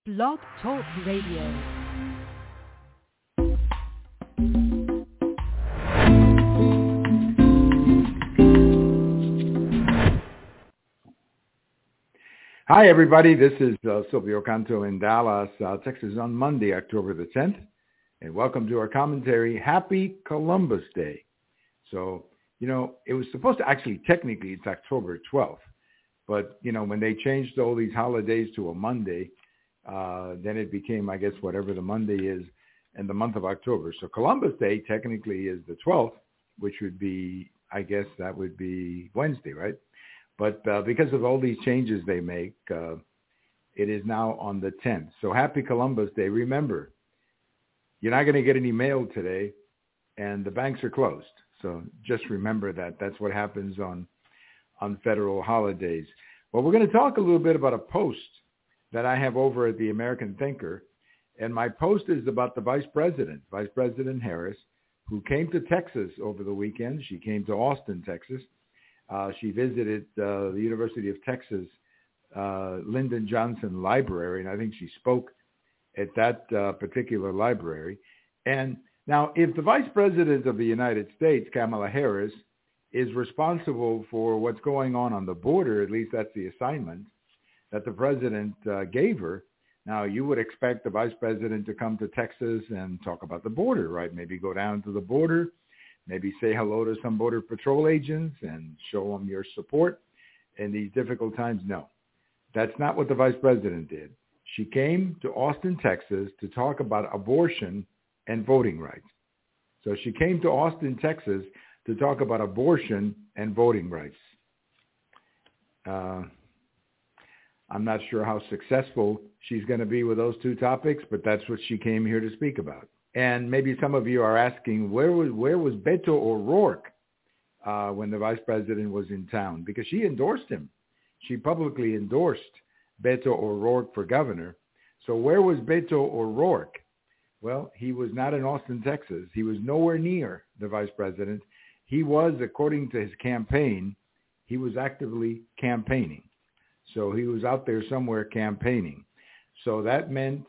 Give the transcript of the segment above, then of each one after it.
Blog Talk Radio. Hi, everybody. This is Silvio Canto in Dallas, Texas on Monday, October the 10th. And welcome to our commentary. Happy Columbus Day. So, it was supposed to actually, technically, it's October 12th. But, when they changed all these holidays to a Monday, then it became, I guess, whatever the Monday is in the month of October. So Columbus Day technically is the 12th, which would be, I guess that would be Wednesday, right? But because of all these changes they make, it is now on the 10th. So happy Columbus Day. Remember, you're not going to get any mail today, and the banks are closed. So just remember that. That's what happens on federal holidays. Well, we're going to talk a little bit about a post that I have over at the American Thinker. And my post is about the Vice President Harris, who came to Texas over the weekend. She came to Austin, Texas. She visited the University of Texas Lyndon Johnson Library, and I think she spoke at that particular library. And now, if the Vice President of the United States, Kamala Harris, is responsible for what's going on the border, at least that's the assignment that the President gave her, now you would expect the Vice President to come to Texas and talk about the border, right? Maybe go down to the border, maybe say hello to some Border Patrol agents and show them your support in these difficult times. No, that's not what the Vice President did. She came to Austin, Texas to talk about abortion and voting rights. So she came to Austin, Texas to talk about abortion and voting rights. I'm not sure how successful she's going to be with those two topics, but that's what she came here to speak about. And maybe some of you are asking, where was Beto O'Rourke when the Vice President was in town? Because she endorsed him. She publicly endorsed Beto O'Rourke for governor. So where was Beto O'Rourke? Well, he was not in Austin, Texas. He was nowhere near the Vice President. He was, according to his campaign, he was actively campaigning. So he was out there somewhere campaigning. So that means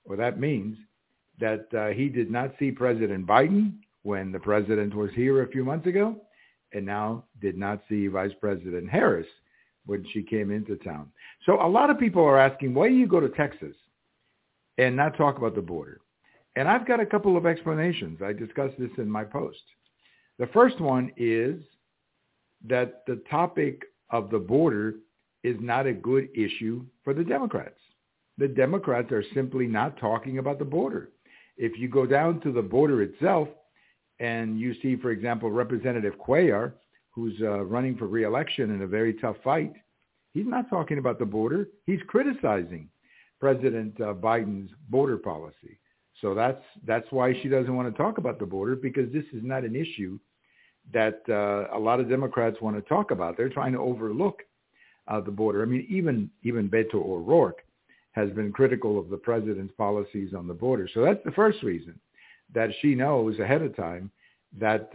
that he did not see President Biden when the president was here a few months ago, and now did not see Vice President Harris when she came into town. So a lot of people are asking, why do you go to Texas and not talk about the border? And I've got a couple of explanations. I discussed this in my post. The first one is that the topic of the border is not a good issue for the Democrats. The Democrats are simply not talking about the border. If you go down to the border itself and you see, for example, Representative Cuellar, who's running for re-election in a very tough fight, he's not talking about the border. He's criticizing President Biden's border policy. So that's why she doesn't want to talk about the border, because this is not an issue that a lot of Democrats want to talk about. They're trying to overlook the border. I mean, even Beto O'Rourke has been critical of the president's policies on the border. So that's the first reason, that she knows ahead of time that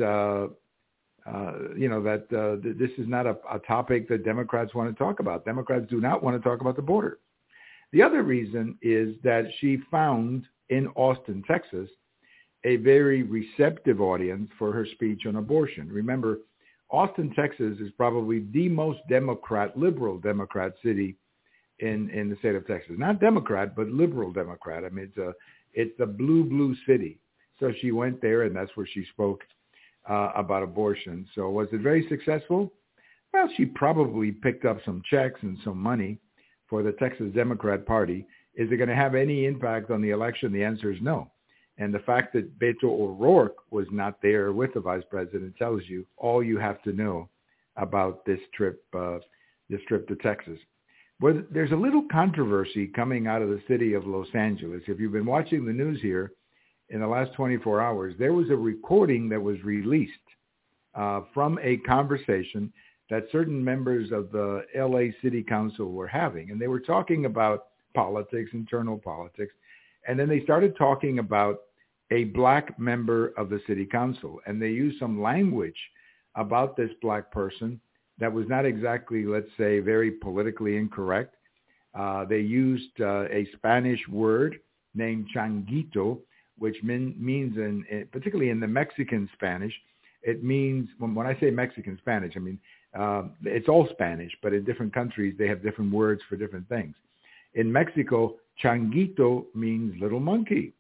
this is not a topic that Democrats want to talk about. Democrats do not want to talk about the border. The other reason is that she found in Austin, Texas, a very receptive audience for her speech on abortion. Remember, Austin, Texas is probably the most liberal Democrat city in the state of Texas. Not Democrat, but liberal Democrat. I mean, it's a blue city. So she went there, and that's where she spoke about abortion. So was it very successful? Well, she probably picked up some checks and some money for the Texas Democrat Party. Is it going to have any impact on the election? The answer is no. And the fact that Beto O'Rourke was not there with the Vice President tells you all you have to know about this trip to Texas. Well, there's a little controversy coming out of the city of Los Angeles. If you've been watching the news here in the last 24 hours, there was a recording that was released from a conversation that certain members of the LA City Council were having. And they were talking about politics, internal politics. And then they started talking about a black member of the city council. And they used some language about this black person that was not exactly, let's say, very politically incorrect. They used a Spanish word named changuito, which means, particularly in the Mexican Spanish, it means, when I say Mexican Spanish, I mean, it's all Spanish, but in different countries, they have different words for different things. In Mexico, changuito means little monkey.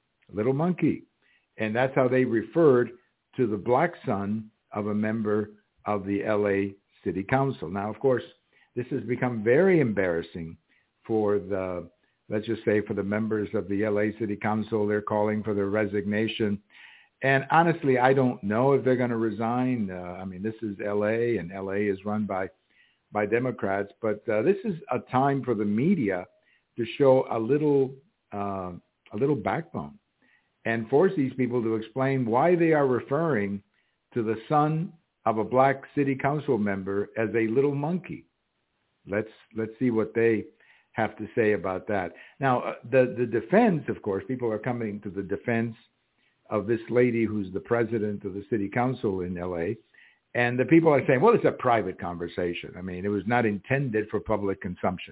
And that's how they referred to the black son of a member of the LA City Council. Now, of course, this has become very embarrassing for let's just say, for the members of the LA City Council. They're calling for their resignation. And honestly, I don't know if they're going to resign. I mean, this is LA, and LA is run by Democrats. But this is a time for the media to show a little backbone and force these people to explain why they are referring to the son of a black city council member as a little monkey. Let's see what they have to say about that. Now, the defense, of course, people are coming to the defense of this lady who's the president of the city council in LA. And the people are saying, well, it's a private conversation. I mean, it was not intended for public consumption.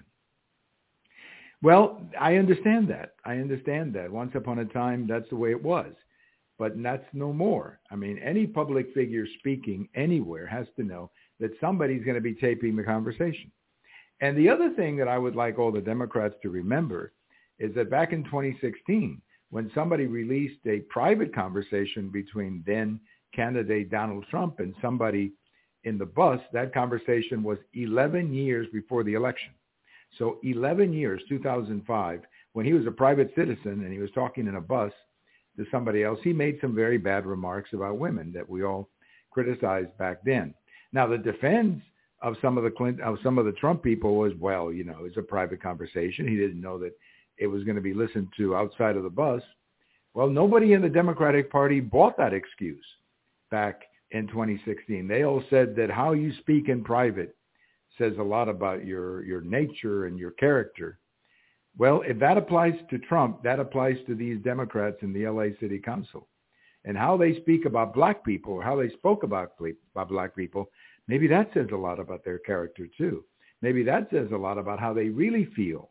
Well, I understand that. Once upon a time, that's the way it was. But that's no more. I mean, any public figure speaking anywhere has to know that somebody's going to be taping the conversation. And the other thing that I would like all the Democrats to remember is that back in 2016, when somebody released a private conversation between then candidate Donald Trump and somebody in the bus, that conversation was 11 years before the election. So 11 years, 2005, when he was a private citizen and he was talking in a bus to somebody else, he made some very bad remarks about women that we all criticized back then. Now, the defense of some of the Trump people was, well, you know, it's a private conversation. He didn't know that it was going to be listened to outside of the bus. Well, nobody in the Democratic Party bought that excuse back in 2016. They all said that how you speak in private says a lot about your nature and your character. Well, if that applies to Trump, that applies to these Democrats in the LA City Council. And how they speak about black people, or how they spoke about black people, maybe that says a lot about their character too. Maybe that says a lot about how they really feel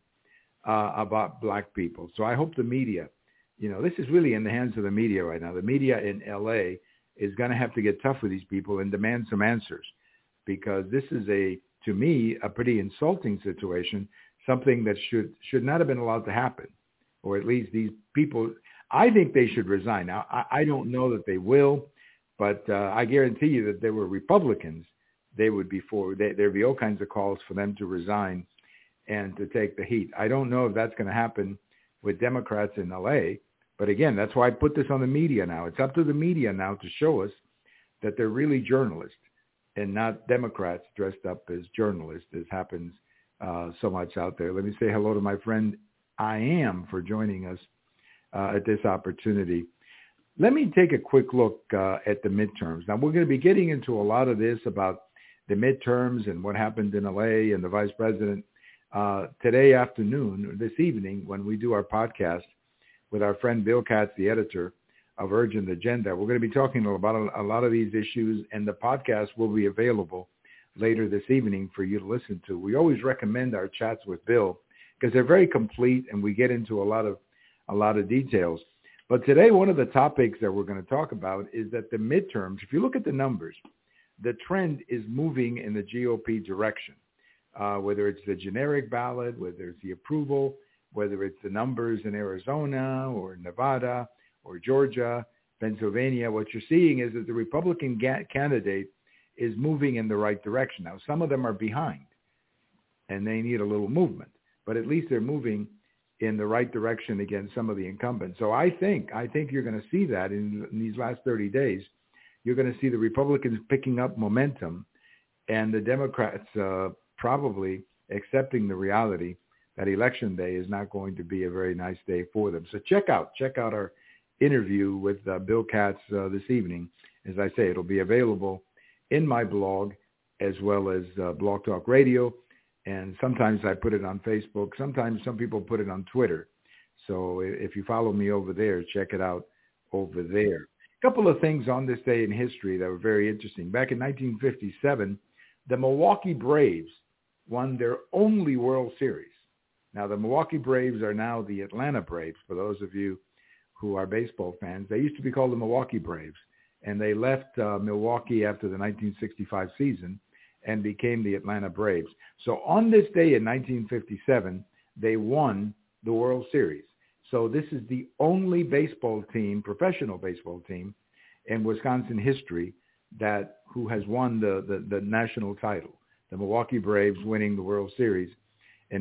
about black people. So I hope the media, you know, this is really in the hands of the media right now. The media in LA is going to have to get tough with these people and demand some answers, because this is to me, a pretty insulting situation, something that should not have been allowed to happen, or at least these people, I think they should resign. Now, I don't know that they will, but I guarantee you that there were Republicans, they would be there'd be all kinds of calls for them to resign and to take the heat. I don't know if that's going to happen with Democrats in LA, but again, that's why I put this on the media now. It's up to the media now to show us that they're really journalists and not Democrats dressed up as journalists, as happens so much out there. Let me say hello to my friend I Am for joining us at this opportunity. Let me take a quick look at the midterms. Now, we're going to be getting into a lot of this about the midterms and what happened in LA and the vice president today afternoon, this evening, when we do our podcast with our friend Bill Katz, the editor of Urgent Agenda. We're going to be talking about a lot of these issues, and the podcast will be available later this evening for you to listen to. We always recommend our chats with Bill because they're very complete and we get into a lot of details. But today, one of the topics that we're going to talk about is that the midterms, if you look at the numbers, the trend is moving in the GOP direction, whether it's the generic ballot, whether it's the approval, whether it's the numbers in Arizona or Nevada or Georgia, Pennsylvania. What you're seeing is that the Republican candidate is moving in the right direction. Now, some of them are behind, and they need a little movement, but at least they're moving in the right direction against some of the incumbents. So I think you're going to see that in these last 30 days. You're going to see the Republicans picking up momentum and the Democrats probably accepting the reality that Election Day is not going to be a very nice day for them. So check out our interview with Bill Katz this evening. As I say, it'll be available in my blog as well as Blog Talk Radio. And sometimes I put it on Facebook. Sometimes some people put it on Twitter. So if you follow me over there, check it out over there. A couple of things on this day in history that were very interesting. Back in 1957, the Milwaukee Braves won their only World Series. Now, the Milwaukee Braves are now the Atlanta Braves. For those of you who are baseball fans, they used to be called the Milwaukee Braves, and they left Milwaukee after the 1965 season and became the Atlanta Braves. So on this day in 1957, they won the World Series. So this is the only baseball team, professional baseball team, in Wisconsin history who has won the national title. The Milwaukee Braves winning the World Series in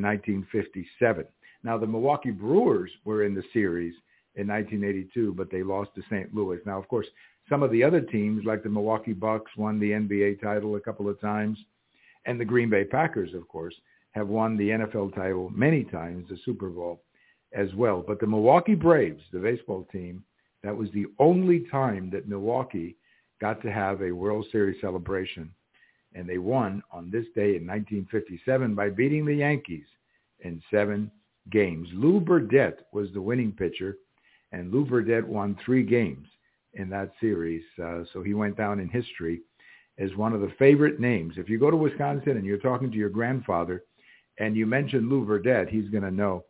1957. Now, the Milwaukee Brewers were in the series in 1982, but they lost to St. Louis. Now, of course, some of the other teams, like the Milwaukee Bucks, won the NBA title a couple of times, and the Green Bay Packers, of course, have won the NFL title many times, the Super Bowl as well. But the Milwaukee Braves, the baseball team, that was the only time that Milwaukee got to have a World Series celebration. And they won on this day in 1957 by beating the Yankees in 7 games. Lou Burdette was the winning pitcher, and Lou Burdette won 3 games in that series. So he went down in history as one of the favorite names. If you go to Wisconsin and you're talking to your grandfather and you mention Lou Burdette, he's going to know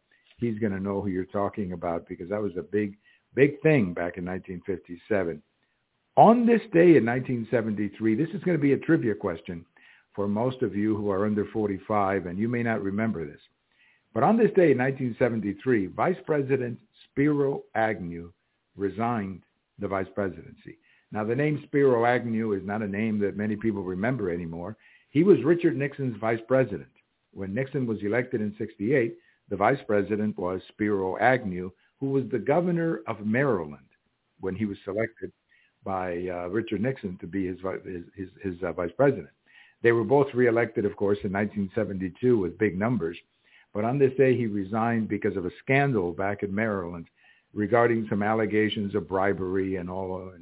who you're talking about, because that was a big thing back in 1957. On this day in 1973, this is going to be a trivia question for most of you who are under 45, and you may not remember this. But on this day in 1973, Vice President Spiro Agnew resigned the vice presidency. Now, the name Spiro Agnew is not a name that many people remember anymore. He was Richard Nixon's vice president. When Nixon was elected in 1968, the vice president was Spiro Agnew, who was the governor of Maryland when he was selected by Richard Nixon to be his vice president. They were both reelected, of course, in 1972 with big numbers. But on this day, he resigned because of a scandal back in Maryland regarding some allegations of bribery and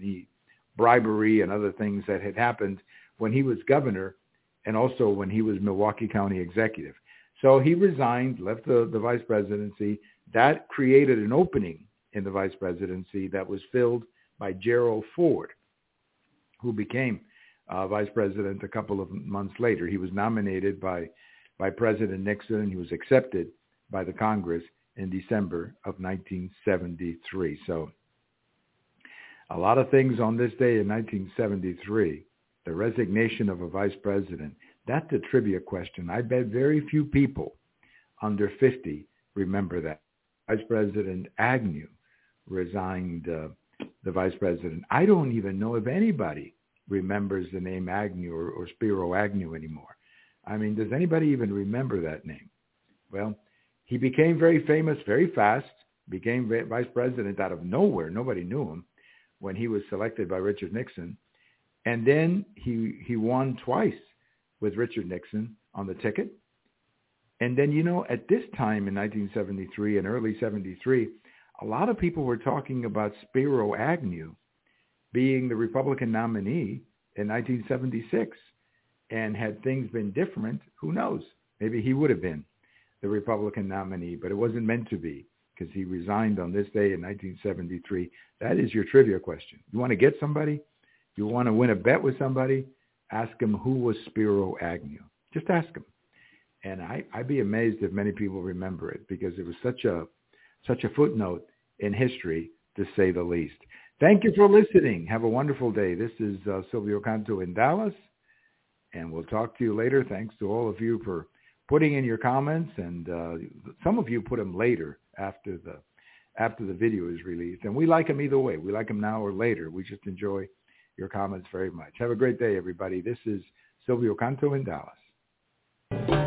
bribery and other things that had happened when he was governor and also when he was Milwaukee County executive. So he resigned, left the vice presidency. That created an opening in the vice presidency that was filled by Gerald Ford, who became vice president a couple of months later. He was nominated by President Nixon. He was accepted by the Congress in December of 1973. So a lot of things on this day in 1973, the resignation of a vice president. That's a trivia question. I bet very few people under 50 remember that. Vice President Agnew resigned the vice president. I don't even know if anybody remembers the name Agnew or Spiro Agnew anymore. I mean, does anybody even remember that name? Well, he became very famous very fast, became vice president out of nowhere. Nobody knew him when he was selected by Richard Nixon. And then he won twice with Richard Nixon on the ticket. And then, at this time in 1973 and early 73, a lot of people were talking about Spiro Agnew being the Republican nominee in 1976. And had things been different, who knows? Maybe he would have been the Republican nominee, but it wasn't meant to be because he resigned on this day in 1973. That is your trivia question. You want to get somebody? You want to win a bet with somebody? Ask him, who was Spiro Agnew? Just ask him. And I'd be amazed if many people remember it, because it was such a footnote in history, to say the least. Thank you for listening. Have a wonderful day. This is Silvio Canto in Dallas, and we'll talk to you later. Thanks to all of you for putting in your comments, and some of you put them later after the video is released. And we like them either way. We like them now or later. We just enjoy your comments very much. Have a great day, everybody. This is Silvio Canto in Dallas.